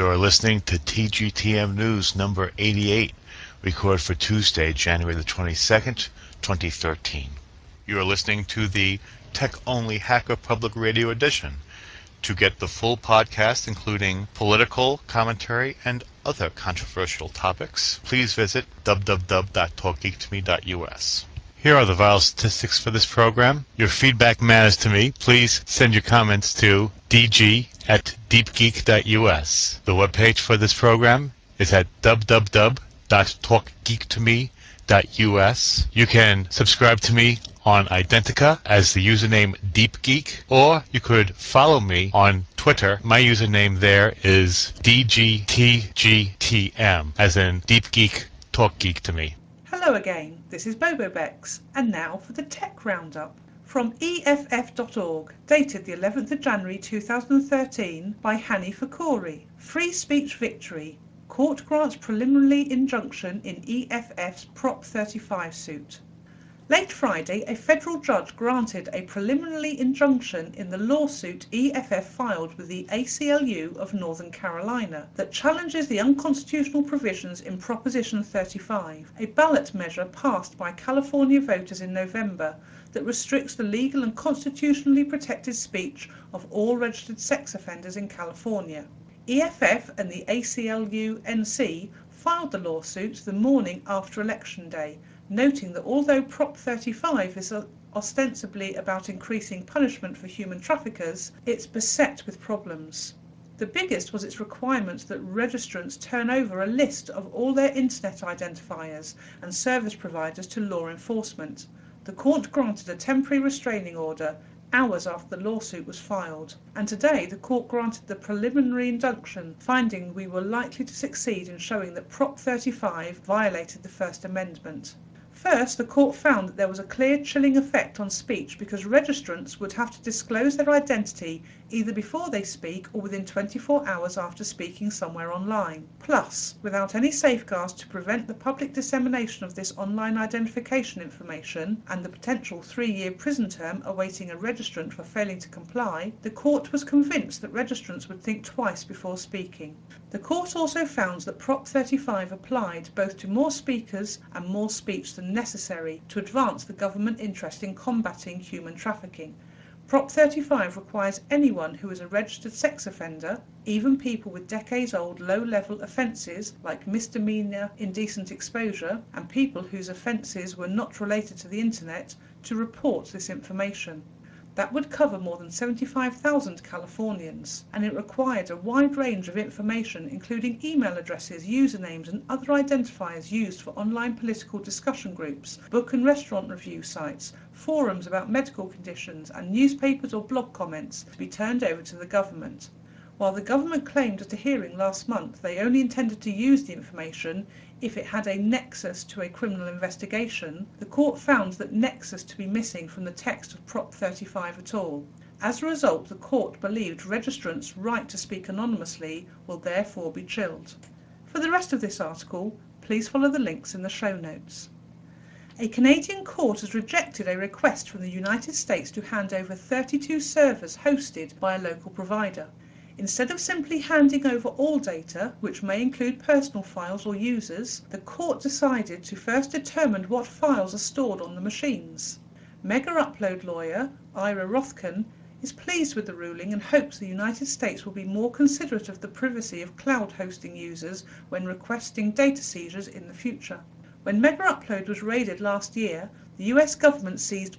You're listening to TGTM News number 88, recorded for Tuesday, January the 22nd, 2013. You're listening to the Tech-Only Hacker Public Radio Edition. To get the full podcast, including political commentary and other controversial topics, please visit www.talkgeektome.us. Here are the viral statistics for this program. Your feedback matters to me. Please send your comments to dg@deepgeek.us. The webpage for this program is at www.talkgeektome.us. You can subscribe to me on Identica as the username DeepGeek, or you could follow me on Twitter. My username there is DGTGTM, as in DeepGeek, Talk Geek to me. Hello again, this is Bobo Bex, and now for the Tech Roundup. From EFF.org, dated the 11th of January 2013 by Hani Fakori. Free speech victory. Court grants preliminary injunction in EFF's Prop 35 suit. Late Friday, a federal judge granted a preliminary injunction in the lawsuit EFF filed with the ACLU of Northern Carolina that challenges the unconstitutional provisions in Proposition 35, a ballot measure passed by California voters in November that restricts the legal and constitutionally protected speech of all registered sex offenders in California. EFF and the ACLU-NC filed the lawsuit the morning after Election Day, noting that although Prop 35 is ostensibly about increasing punishment for human traffickers, it's beset with problems. The biggest was its requirement that registrants turn over a list of all their internet identifiers and service providers to law enforcement. The court granted a temporary restraining order hours after the lawsuit was filed, and today the court granted the preliminary injunction, finding we were likely to succeed in showing that Prop 35 violated the First Amendment. First, the court found that there was a clear chilling effect on speech because registrants would have to disclose their identity either before they speak or within 24 hours after speaking somewhere online. Plus, without any safeguards to prevent the public dissemination of this online identification information and the potential 3-year prison term awaiting a registrant for failing to comply, the court was convinced that registrants would think twice before speaking. The court also found that Prop 35 applied both to more speakers and more speech than necessary to advance the government interest in combating human trafficking. Prop 35 requires anyone who is a registered sex offender, even people with decades-old low-level offences like misdemeanor indecent exposure, and people whose offences were not related to the internet, to report this information. That would cover more than 75,000 Californians, and it required a wide range of information including email addresses, usernames and other identifiers used for online political discussion groups, book and restaurant review sites, forums about medical conditions and newspapers or blog comments to be turned over to the government. While the government claimed at a hearing last month they only intended to use the information if it had a nexus to a criminal investigation, the court found that nexus to be missing from the text of Prop 35 at all. As a result, the court believed registrants' right to speak anonymously will therefore be chilled. For the rest of this article, please follow the links in the show notes. A Canadian court has rejected a request from the United States to hand over 32 servers hosted by a local provider. Instead of simply handing over all data, which may include personal files or users, the court decided to first determine what files are stored on the machines. Mega Upload lawyer Ira Rothkin is pleased with the ruling and hopes the United States will be more considerate of the privacy of cloud hosting users when requesting data seizures in the future. When Mega Upload was raided last year, the US government seized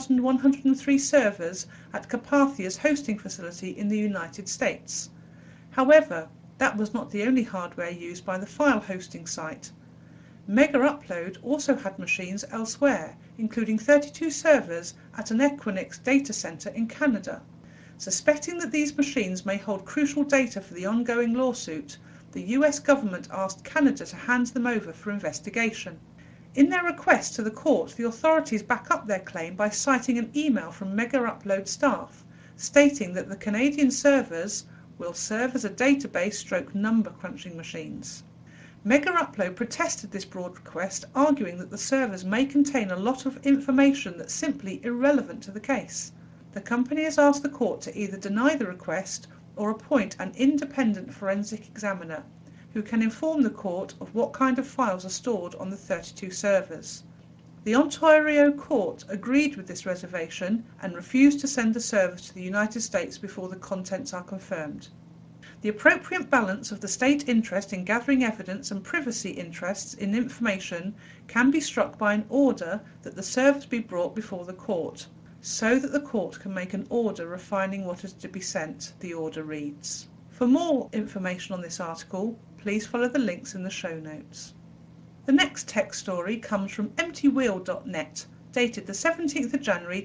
1,103 servers at Carpathia's hosting facility in the United States. However, that was not the only hardware used by the file hosting site. Mega Upload also had machines elsewhere, including 32 servers at an Equinix data center in Canada. Suspecting that these machines may hold crucial data for the ongoing lawsuit, the US government asked Canada to hand them over for investigation. In their request to the court, the authorities back up their claim by citing an email from Mega Upload staff, stating that the Canadian servers will serve as a database number crunching machines. Mega Upload protested this broad request, arguing that the servers may contain a lot of information that's simply irrelevant to the case. The company has asked the court to either deny the request or appoint an independent forensic examiner who can inform the court of what kind of files are stored on the 32 servers. The Ontario court agreed with this reservation and refused to send the servers to the United States before the contents are confirmed. The appropriate balance of the state interest in gathering evidence and privacy interests in information can be struck by an order that the servers be brought before the court, so that the court can make an order refining what is to be sent, the order reads. For more information on this article, please follow the links in the show notes. The next text story comes from emptywheel.net, dated the 17th of January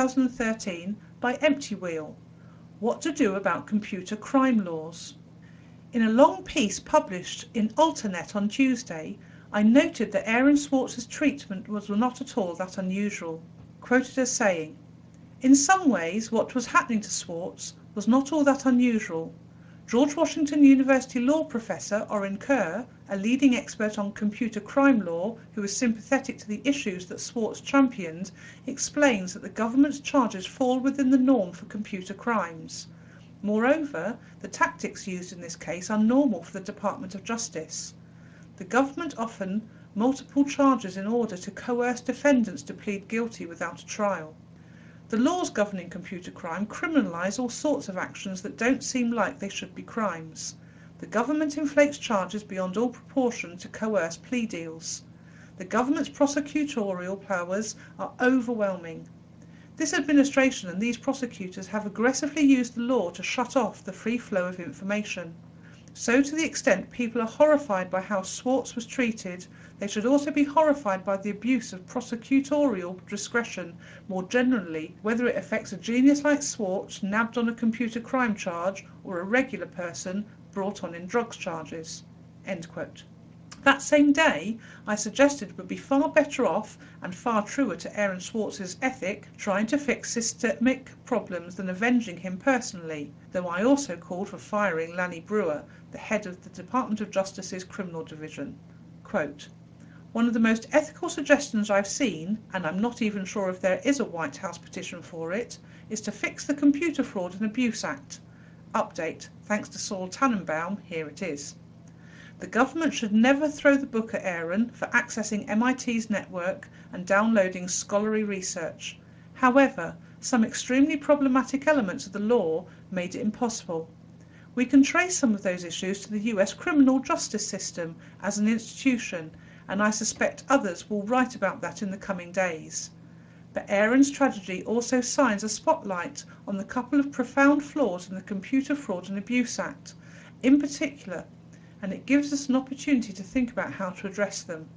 2013 by Emptywheel. What to do about computer crime laws. In a long piece published in Alternet on Tuesday, I noted that Aaron Swartz's treatment was not at all that unusual, quoted as saying, "In some ways what was happening to Swartz was not all that unusual. George Washington University law professor Orin Kerr, a leading expert on computer crime law who is sympathetic to the issues that Swartz championed, explains that the government's charges fall within the norm for computer crimes. Moreover, the tactics used in this case are normal for the Department of Justice. The government often multiple charges in order to coerce defendants to plead guilty without a trial. The laws governing computer crime criminalise all sorts of actions that don't seem like they should be crimes. The government inflates charges beyond all proportion to coerce plea deals. The government's prosecutorial powers are overwhelming. This administration and these prosecutors have aggressively used the law to shut off the free flow of information. So to the extent people are horrified by how Swartz was treated, they should also be horrified by the abuse of prosecutorial discretion more generally, whether it affects a genius like Swartz nabbed on a computer crime charge or a regular person brought on in drugs charges." End quote. That same day, I suggested it would be far better off and far truer to Aaron Swartz's ethic trying to fix systemic problems than avenging him personally, though I also called for firing Lanny Breuer, the head of the Department of Justice's Criminal Division. Quote, "One of the most ethical suggestions I've seen, and I'm not even sure if there is a White House petition for it, is to fix the Computer Fraud and Abuse Act. Update, thanks to Saul Tannenbaum, here it is. The government should never throw the book at Aaron for accessing MIT's network and downloading scholarly research. However, some extremely problematic elements of the law made it impossible. We can trace some of those issues to the US criminal justice system as an institution, and I suspect others will write about that in the coming days. But Aaron's tragedy also shines a spotlight on the couple of profound flaws in the Computer Fraud and Abuse Act, in particular, and it gives us an opportunity to think about how to address them.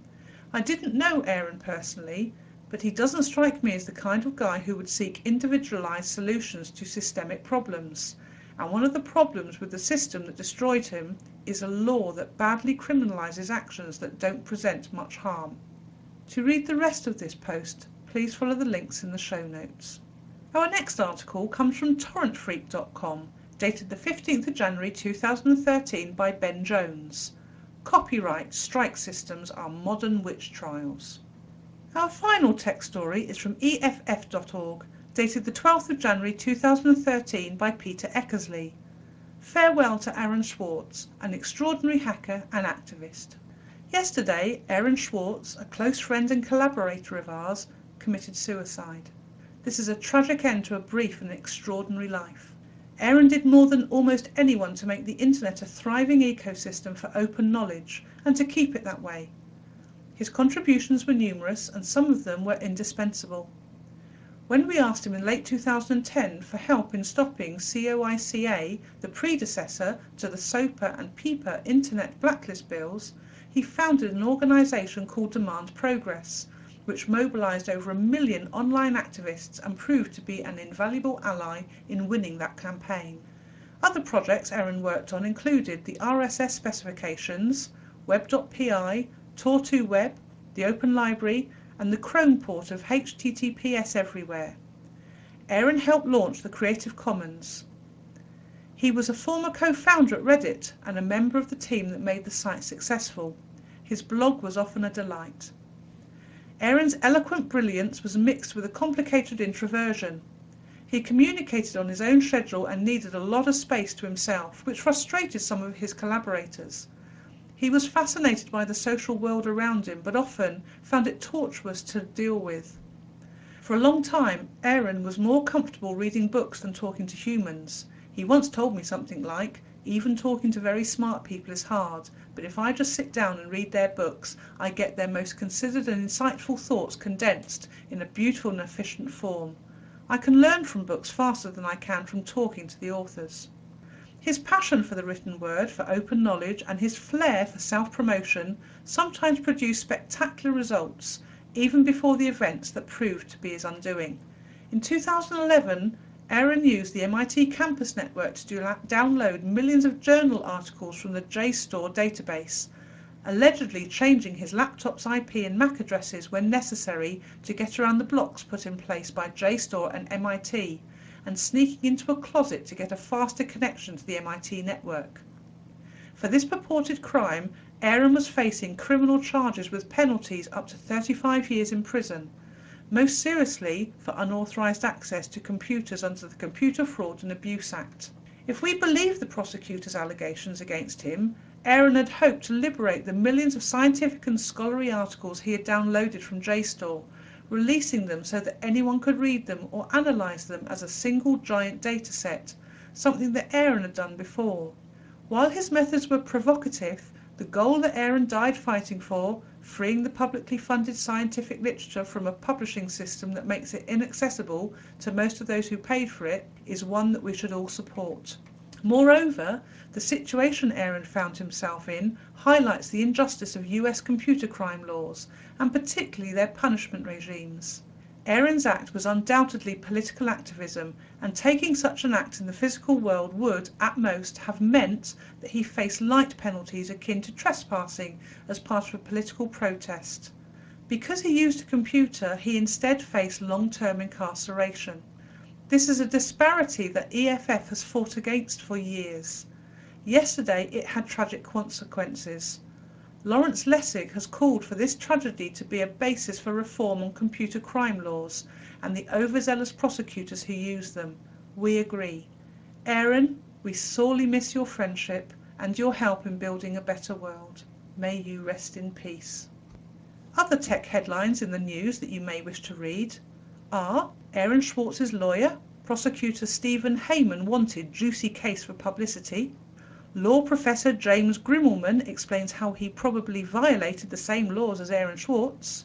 I didn't know Aaron personally, but he doesn't strike me as the kind of guy who would seek individualised solutions to systemic problems. And one of the problems with the system that destroyed him is a law that badly criminalises actions that don't present much harm." To read the rest of this post, please follow the links in the show notes. Our next article comes from torrentfreak.com, dated the 15th of January 2013 by Ben Jones. Copyright strike systems are modern witch trials. Our final text story is from EFF.org, dated the 12th of January 2013 by Peter Eckersley. Farewell to Aaron Swartz, an extraordinary hacker and activist. Yesterday, Aaron Swartz, a close friend and collaborator of ours, committed suicide. This is a tragic end to a brief and extraordinary life. Aaron did more than almost anyone to make the internet a thriving ecosystem for open knowledge, and to keep it that way. His contributions were numerous, and some of them were indispensable. When we asked him in late 2010 for help in stopping COICA, the predecessor to the SOPA and PIPA Internet Blacklist bills, he founded an organisation called Demand Progress, which mobilised over 1 million online activists and proved to be an invaluable ally in winning that campaign. Other projects Aaron worked on included the RSS specifications, Web.pi, Tor2Web, the Open Library, and the Chrome port of HTTPS Everywhere. Aaron helped launch the Creative Commons. He was a former co-founder at Reddit and a member of the team that made the site successful. His blog was often a delight. Aaron's eloquent brilliance was mixed with a complicated introversion. He communicated on his own schedule and needed a lot of space to himself, which frustrated some of his collaborators. He was fascinated by the social world around him, but often found it tortuous to deal with. For a long time, Aaron was more comfortable reading books than talking to humans. He once told me something like, "Even talking to very smart people is hard, but if I just sit down and read their books, I get their most considered and insightful thoughts condensed in a beautiful and efficient form. I can learn from books faster than I can from talking to the authors." His passion for the written word, for open knowledge, and his flair for self-promotion sometimes produced spectacular results, even before the events that proved to be his undoing. In 2011, Aaron used the MIT Campus Network to download millions of journal articles from the JSTOR database, allegedly changing his laptop's IP and MAC addresses when necessary to get around the blocks put in place by JSTOR and MIT, and sneaking into a closet to get a faster connection to the MIT network. For this purported crime, Aaron was facing criminal charges with penalties up to 35 years in prison, most seriously for unauthorised access to computers under the Computer Fraud and Abuse Act. If we believe the prosecutor's allegations against him, Aaron had hoped to liberate the millions of scientific and scholarly articles he had downloaded from JSTOR, releasing them so that anyone could read them or analyse them as a single giant data set, something that Aaron had done before. While his methods were provocative, the goal that Aaron died fighting for, freeing the publicly funded scientific literature from a publishing system that makes it inaccessible to most of those who paid for it, is one that we should all support. Moreover, the situation Aaron found himself in highlights the injustice of US computer crime laws, and particularly their punishment regimes. Aaron's act was undoubtedly political activism, and taking such an act in the physical world would, at most, have meant that he faced light penalties akin to trespassing as part of a political protest. Because he used a computer, he instead faced long-term incarceration. This is a disparity that EFF has fought against for years. Yesterday it had tragic consequences. Lawrence Lessig has called for this tragedy to be a basis for reform on computer crime laws and the overzealous prosecutors who use them. We agree. Aaron, we sorely miss your friendship and your help in building a better world. May you rest in peace. Other tech headlines in the news that you may wish to read are Aaron Swartz's lawyer, prosecutor Stephen Heyman wanted juicy case for publicity. Law professor James Grimmelman explains how he probably violated the same laws as Aaron Swartz.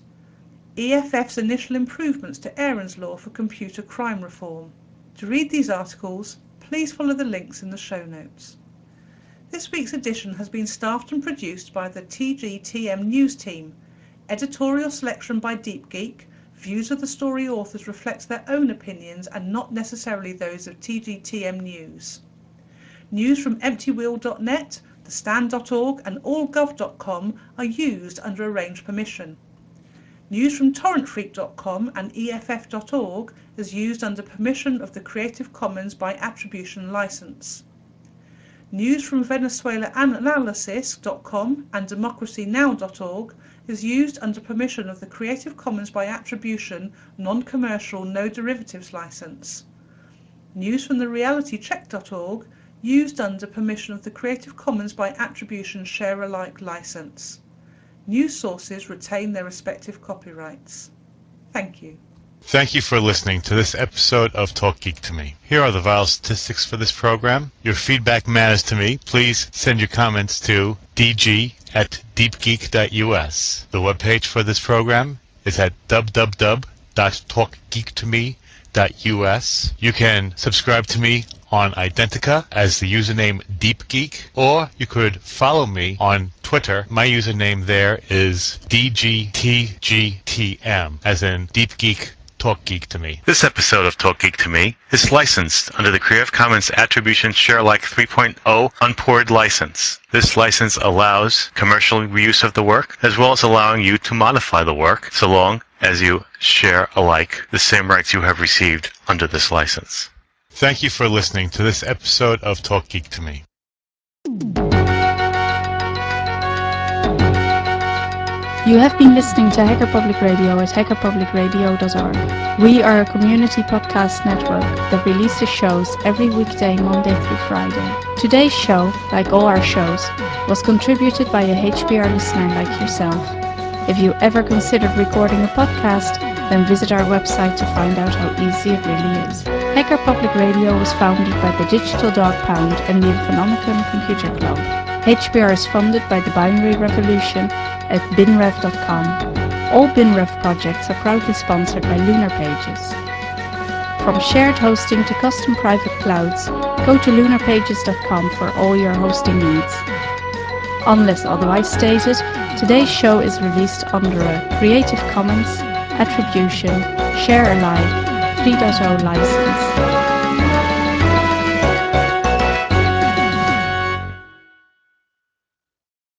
EFF's initial improvements to Aaron's law for computer crime reform. To read these articles, please follow the links in the show notes. This week's edition has been staffed and produced by the TGTM News team. Editorial selection by DeepGeek. Views of the story authors reflect their own opinions and not necessarily those of TGTM News. News from EmptyWheel.net, thestand.org and allgov.com are used under arranged permission. News from torrentfreak.com and EFF.org is used under permission of the Creative Commons by Attribution license. News from VenezuelaAnalysis.com and DemocracyNow.org is used under permission of the Creative Commons by Attribution Non-Commercial No Derivatives license. News from TheRealityCheck.org used under permission of the Creative Commons by Attribution Share Alike license. News sources retain their respective copyrights. Thank you. Thank you for listening to this episode of Talk Geek to Me. Here are the vital statistics for this program. Your feedback matters to me. Please send your comments to dg@deepgeek.us. The webpage for this program is at www.talkgeektome.us. You can subscribe to me on Identica as the username DeepGeek, or you could follow me on Twitter. My username there is DGTGTM, as in DeepGeek Talk Geek to Me. This episode of Talk Geek to Me is licensed under the Creative Commons Attribution Share Alike 3.0 Unported license. This license allows commercial reuse of the work, as well as allowing you to modify the work, so long as you share alike the same rights you have received under this license. Thank you for listening to this episode of Talk Geek to Me. You have been listening to Hacker Public Radio at hackerpublicradio.org. We are a community podcast network that releases shows every weekday, Monday through Friday. Today's show, like all our shows, was contributed by a HPR listener like yourself. If you ever considered recording a podcast, then visit our website to find out how easy it really is. Hacker Public Radio was founded by the Digital Dog Pound and the Infonomicon Computer Club. HPR is funded by the Binary Revolution at binrev.com. All BinRev projects are proudly sponsored by Lunar Pages. From shared hosting to custom private clouds, go to lunarpages.com for all your hosting needs. Unless otherwise stated, today's show is released under a Creative Commons Attribution Share Alike 3.0 license.